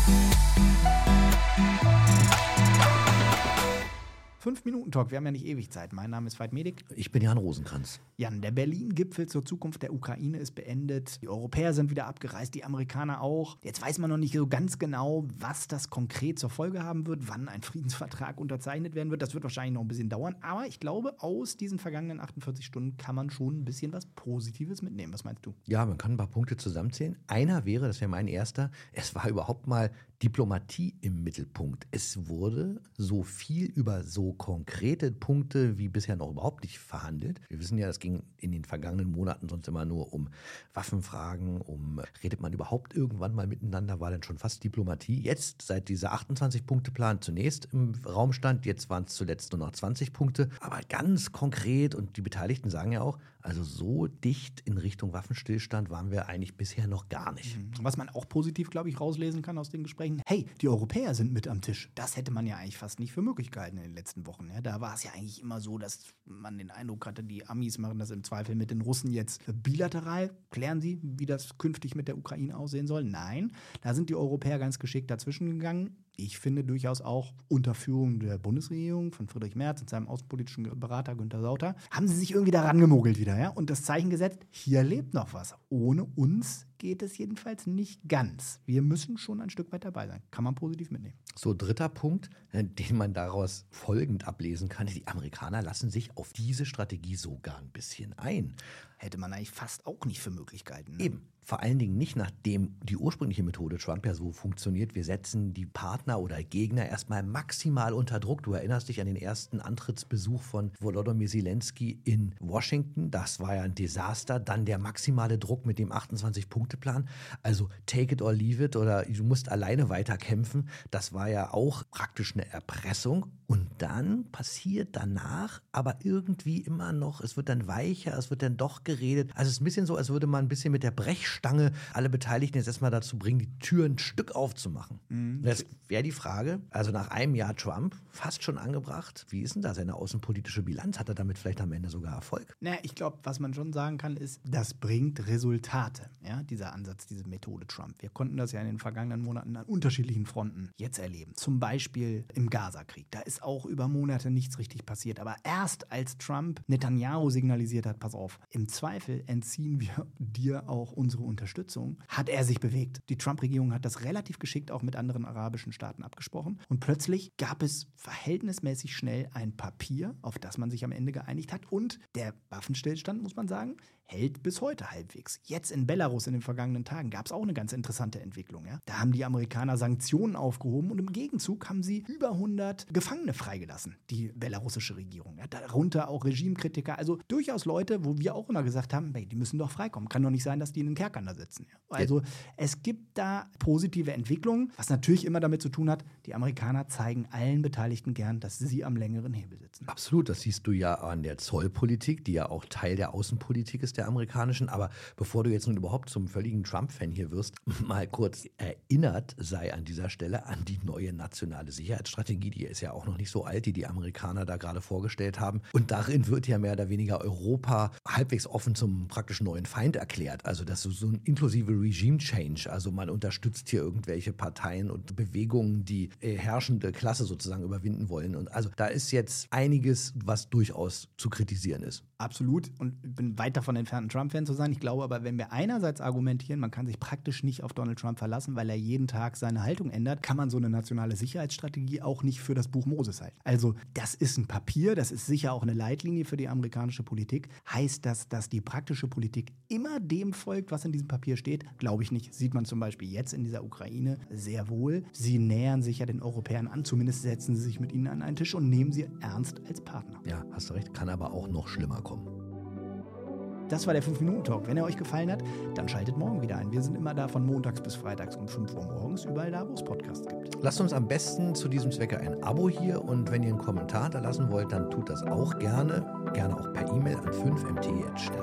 5-Minuten-Talk, wir haben ja nicht ewig Zeit. Mein Name ist Veit Medik. Ich bin Jan Rosenkranz. Jan, der Berlin-Gipfel zur Zukunft der Ukraine ist beendet. Die Europäer sind wieder abgereist, die Amerikaner auch. Jetzt weiß man noch nicht so ganz genau, was das konkret zur Folge haben wird, wann ein Friedensvertrag unterzeichnet werden wird. Das wird wahrscheinlich noch ein bisschen dauern. Aber ich glaube, aus diesen vergangenen 48 Stunden kann man schon ein bisschen was Positives mitnehmen. Was meinst du? Ja, man kann ein paar Punkte zusammenzählen. Einer wäre, das wäre mein erster, es war überhaupt mal Diplomatie im Mittelpunkt. Es wurde so viel über so konkrete Punkte wie bisher noch überhaupt nicht verhandelt. Wir wissen ja, es ging in den vergangenen Monaten sonst immer nur um Waffenfragen, redet man überhaupt irgendwann mal miteinander, war dann schon fast Diplomatie. Jetzt, seit dieser 28-Punkte-Plan zunächst im Raum stand, jetzt waren es zuletzt nur noch 20 Punkte, aber ganz konkret, und die Beteiligten sagen ja auch, also so dicht in Richtung Waffenstillstand waren wir eigentlich bisher noch gar nicht. Was man auch positiv, glaube ich, rauslesen kann aus den Gesprächen, hey, die Europäer sind mit am Tisch. Das hätte man ja eigentlich fast nicht für möglich gehalten in den letzten Wochen. Ja, da war es ja eigentlich immer so, dass man den Eindruck hatte, die Amis machen das im Zweifel mit den Russen jetzt bilateral. Klären sie, wie das künftig mit der Ukraine aussehen soll? Nein, da sind die Europäer ganz geschickt dazwischen gegangen. Ich finde durchaus auch unter Führung der Bundesregierung von Friedrich Merz und seinem außenpolitischen Berater Günther Sauter, haben sie sich irgendwie daran gemogelt wieder, ja? Und das Zeichen gesetzt, hier lebt noch was. Ohne uns geht es jedenfalls nicht ganz. Wir müssen schon ein Stück weit dabei sein. Kann man positiv mitnehmen. So, dritter Punkt, den man daraus folgend ablesen kann, die Amerikaner lassen sich auf diese Strategie sogar ein bisschen ein. Hätte man eigentlich fast auch nicht für möglich gehalten. Ne? Eben. Vor allen Dingen nicht, nachdem die ursprüngliche Methode Trump ja so funktioniert. Wir setzen die Partner oder Gegner erstmal maximal unter Druck. Du erinnerst dich an den ersten Antrittsbesuch von Volodymyr Zelensky in Washington. Das war ja ein Desaster. Dann der maximale Druck mit dem 28-Punkte-Plan. Also take it or leave it oder du musst alleine weiterkämpfen. Das war ja auch praktisch eine Erpressung. Und dann passiert danach aber irgendwie immer noch, es wird dann weicher, es wird dann doch geredet. Also es ist ein bisschen so, als würde man ein bisschen mit der Brechstange alle Beteiligten jetzt erstmal dazu bringen, die Türen ein Stück aufzumachen. Das wäre die Frage, also nach einem Jahr Trump, fast schon angebracht, wie ist denn da seine außenpolitische Bilanz? Hat er damit vielleicht am Ende sogar Erfolg? Naja, ich glaube, was man schon sagen kann, ist, das bringt Resultate, ja, dieser Ansatz, diese Methode Trump. Wir konnten das ja in den vergangenen Monaten an unterschiedlichen Fronten jetzt erleben. Zum Beispiel im Gaza-Krieg. Da ist auch über Monate nichts richtig passiert. Aber erst als Trump Netanyahu signalisiert hat, pass auf, im Zweifel entziehen wir dir auch unsere Unterstützung, hat er sich bewegt. Die Trump-Regierung hat das relativ geschickt auch mit anderen arabischen Staaten abgesprochen. Und plötzlich gab es verhältnismäßig schnell ein Papier, auf das man sich am Ende geeinigt hat. Und der Waffenstillstand, muss man sagen, hält bis heute halbwegs. Jetzt in Belarus in den vergangenen Tagen gab es auch eine ganz interessante Entwicklung. Ja? Da haben die Amerikaner Sanktionen aufgehoben und im Gegenzug haben sie über 100 Gefangene freigelassen, die belarussische Regierung. Ja? Darunter auch Regimekritiker, also durchaus Leute, wo wir auch immer gesagt haben, hey, die müssen doch freikommen. Kann doch nicht sein, dass die in den Kerkern da sitzen. Ja? Also es gibt da positive Entwicklungen, was natürlich immer damit zu tun hat, die Amerikaner zeigen allen Beteiligten gern, dass sie am längeren Hebel sitzen. Absolut, das siehst du ja an der Zollpolitik, die ja auch Teil der Außenpolitik ist, der amerikanischen. Aber bevor du jetzt nun überhaupt zum völligen Trump-Fan hier wirst, mal kurz erinnert sei an dieser Stelle an die neue nationale Sicherheitsstrategie. Die ist ja auch noch nicht so alt, die Amerikaner da gerade vorgestellt haben. Und darin wird ja mehr oder weniger Europa halbwegs offen zum praktisch neuen Feind erklärt. Also das ist so ein inklusive Regime-Change. Also man unterstützt hier irgendwelche Parteien und Bewegungen, die herrschende Klasse sozusagen überwinden wollen. Und also da ist jetzt einiges, was durchaus zu kritisieren ist. Absolut. Und ich bin weit davon entfernt, ein Trump-Fan zu sein. Ich glaube aber, wenn wir einerseits argumentieren, man kann sich praktisch nicht auf Donald Trump verlassen, weil er jeden Tag seine Haltung ändert, kann man so eine nationale Sicherheitsstrategie auch nicht für das Buch Moses halten. Also das ist ein Papier, das ist sicher auch eine Leitlinie für die amerikanische Politik. Heißt das, dass die praktische Politik immer dem folgt, was in diesem Papier steht? Glaube ich nicht. Sieht man zum Beispiel jetzt in dieser Ukraine sehr wohl. Sie nähern sich ja den Europäern an, zumindest setzen sie sich mit ihnen an einen Tisch und nehmen sie ernst als Partner. Ja, hast du recht, kann aber auch noch schlimmer kommen. Das war der 5-Minuten-Talk. Wenn er euch gefallen hat, dann schaltet morgen wieder ein. Wir sind immer da von montags bis freitags um 5 Uhr morgens, überall da, wo es Podcasts gibt. Lasst uns am besten zu diesem Zwecke ein Abo hier und wenn ihr einen Kommentar hinterlassen wollt, dann tut das auch gerne. Gerne auch per E-Mail an 5mt@stern.de.